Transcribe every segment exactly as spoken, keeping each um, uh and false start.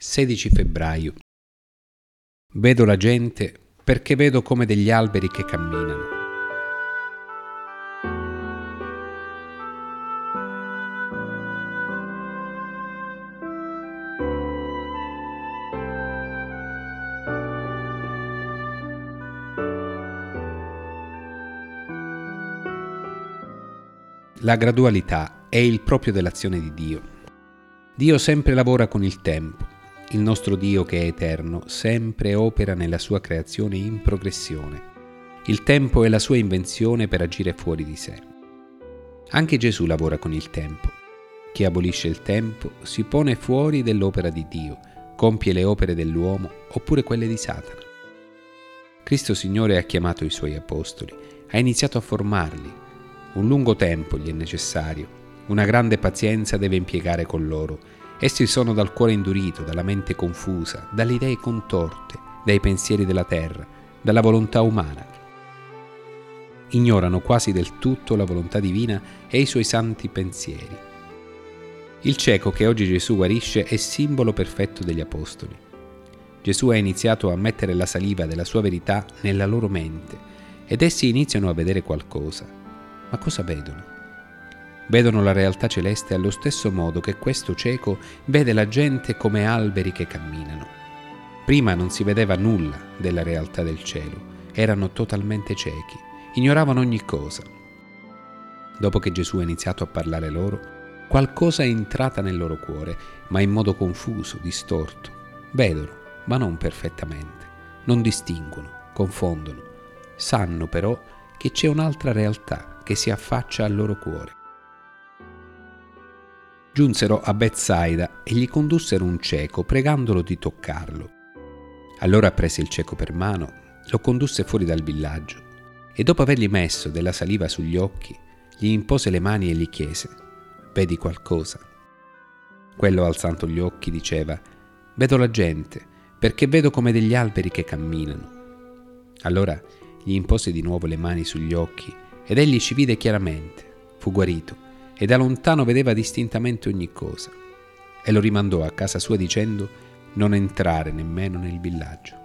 sedici febbraio. Vedo la gente perché vedo come degli alberi che camminano. La gradualità è il proprio dell'azione di Dio. Dio sempre lavora con il tempo. Il nostro Dio, che è eterno, sempre opera nella sua creazione in progressione. Il tempo è la sua invenzione per agire fuori di sé. Anche Gesù lavora con il tempo. Chi abolisce il tempo si pone fuori dell'opera di Dio, compie le opere dell'uomo oppure quelle di Satana. Cristo Signore ha chiamato i Suoi apostoli, ha iniziato a formarli. Un lungo tempo gli è necessario. Una grande pazienza deve impiegare con loro. Essi sono dal cuore indurito, dalla mente confusa, dalle idee contorte, dai pensieri della terra, dalla volontà umana. Ignorano quasi del tutto la volontà divina e i suoi santi pensieri. Il cieco che oggi Gesù guarisce è simbolo perfetto degli apostoli. Gesù ha iniziato a mettere la saliva della sua verità nella loro mente ed essi iniziano a vedere qualcosa. Ma cosa vedono? Vedono la realtà celeste allo stesso modo che questo cieco vede la gente come alberi che camminano. Prima non si vedeva nulla della realtà del cielo, erano totalmente ciechi, ignoravano ogni cosa. Dopo che Gesù ha iniziato a parlare loro, qualcosa è entrata nel loro cuore, ma in modo confuso, distorto. Vedono, ma non perfettamente, non distinguono, confondono. Sanno però che c'è un'altra realtà che si affaccia al loro cuore. Giunsero a Betsaida e gli condussero un cieco, pregandolo di toccarlo. Allora prese il cieco per mano, lo condusse fuori dal villaggio e dopo avergli messo della saliva sugli occhi, gli impose le mani e gli chiese: «Vedi qualcosa?» Quello, alzando gli occhi, diceva: «Vedo la gente, perché vedo come degli alberi che camminano». Allora gli impose di nuovo le mani sugli occhi ed egli ci vide chiaramente, fu guarito e da lontano vedeva distintamente ogni cosa, e lo rimandò a casa sua dicendo: non entrare nemmeno nel villaggio.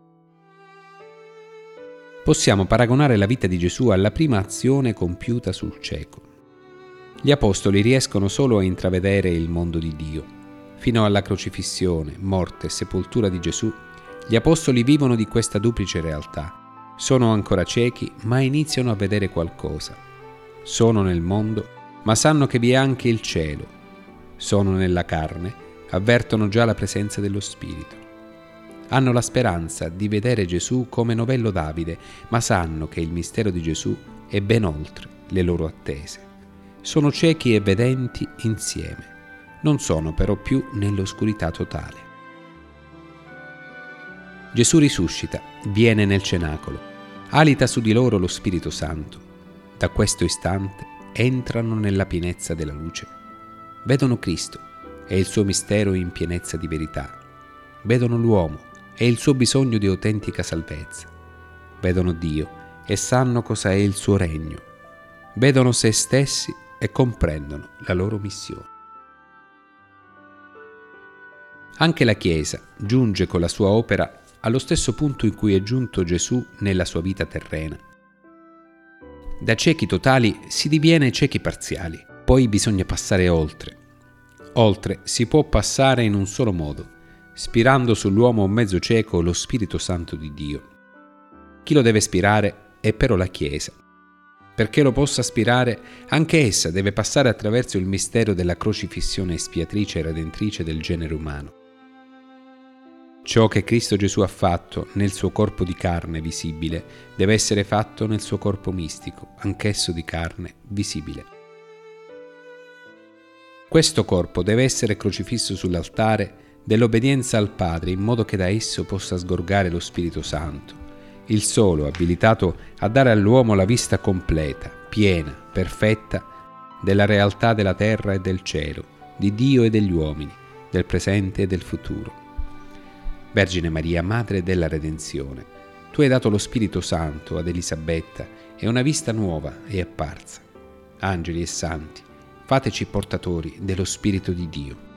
Possiamo paragonare la vita di Gesù alla prima azione compiuta sul cieco. Gli apostoli riescono solo a intravedere il mondo di Dio. Fino alla crocifissione, morte e sepoltura di Gesù, gli apostoli vivono di questa duplice realtà. Sono ancora ciechi, ma iniziano a vedere qualcosa. Sono nel mondo, ma sanno che vi è anche il cielo. Sono nella carne, avvertono già la presenza dello Spirito. Hanno la speranza di vedere Gesù come novello Davide, ma sanno che il mistero di Gesù è ben oltre le loro attese. Sono ciechi e vedenti insieme, non sono però più nell'oscurità totale. Gesù risuscita, viene nel cenacolo, alita su di loro lo Spirito Santo. Da questo istante entrano nella pienezza della luce. Vedono Cristo e il suo mistero in pienezza di verità. Vedono l'uomo e il suo bisogno di autentica salvezza. Vedono Dio e sanno cosa è il suo regno. Vedono se stessi e comprendono la loro missione. Anche la Chiesa giunge con la sua opera allo stesso punto in cui è giunto Gesù nella sua vita terrena. Da ciechi totali si diviene ciechi parziali, poi bisogna passare oltre. Oltre si può passare in un solo modo, spirando sull'uomo mezzo cieco lo Spirito Santo di Dio. Chi lo deve spirare è però la Chiesa. Perché lo possa spirare, anche essa deve passare attraverso il mistero della crocifissione espiatrice e redentrice del genere umano. Ciò che Cristo Gesù ha fatto nel suo corpo di carne visibile deve essere fatto nel suo corpo mistico, anch'esso di carne visibile. Questo corpo deve essere crocifisso sull'altare dell'obbedienza al Padre in modo che da esso possa sgorgare lo Spirito Santo, il solo abilitato a dare all'uomo la vista completa, piena, perfetta della realtà della terra e del cielo, di Dio e degli uomini, del presente e del futuro. Vergine Maria, Madre della Redenzione, tu hai dato lo Spirito Santo ad Elisabetta e una vista nuova è apparsa. Angeli e santi, fateci portatori dello Spirito di Dio.